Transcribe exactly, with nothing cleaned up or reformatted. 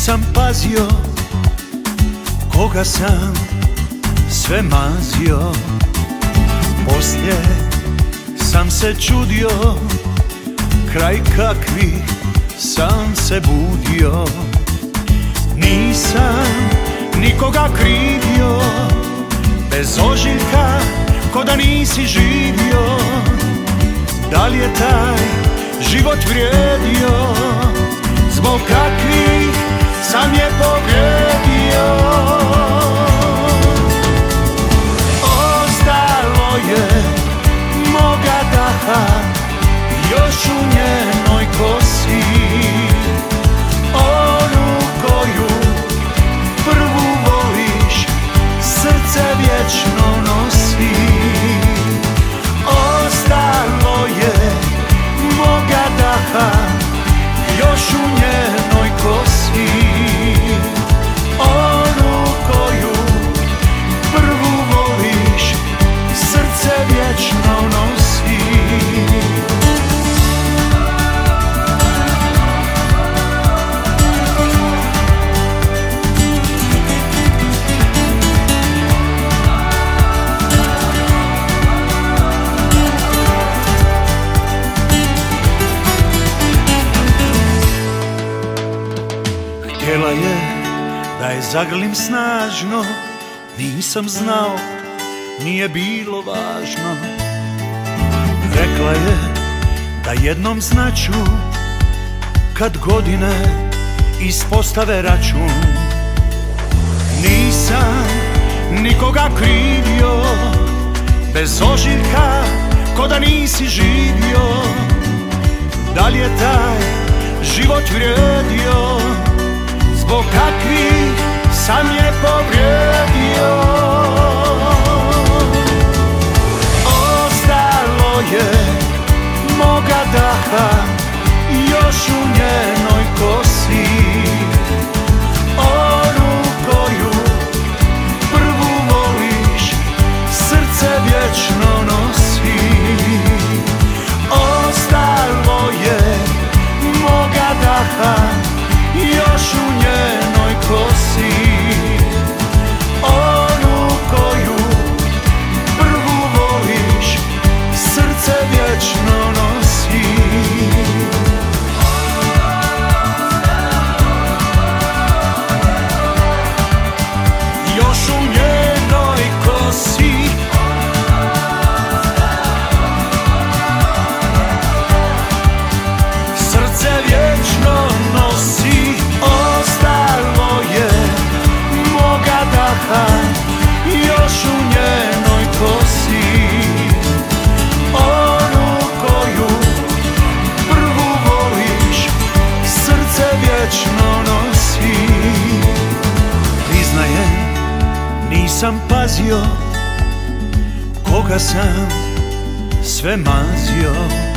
Nisam pazio koga sam sve mazio, poslije sam se čudio kraj kakvih sam se budio. Nisam nikoga krivio, bez ožiljka ko da nisi živio. Da li je taj život vrijedio, zbog kakvih sam je povrijedio? Ostalo je moga daha još u njenoj kosi, onu koju prvu voliš, srce vječno nosi. Ostalo je moga daha još u njenoj kosi, onu koju prvu voliš, srce vječno nosi. Htjela je da je zagrlim snažno, nisam znao, nije bilo važno. Rekla je da jednom znaću, kad godine ispostave račun. Nisam nikoga krivio, bez ožiljka ko da nisi živio. Da li je taj život vrijedio, zbog kakvih sam je povrijedio? Ostalo je moga daha još u njenoj kosi, onu koju prvu voliš, srce vječno nosi. Ostalo je moga daha još u njenoj kosi, onu koju prvu voliš, srce vječno nosi. Još u njenoj kosi, srce vječno nosi. Ostalo je moga daha još u njenoj kosi, onu koju prvu voliš, srce vječno nosi. Priznajem, nisam pazio koga sam sve mazio.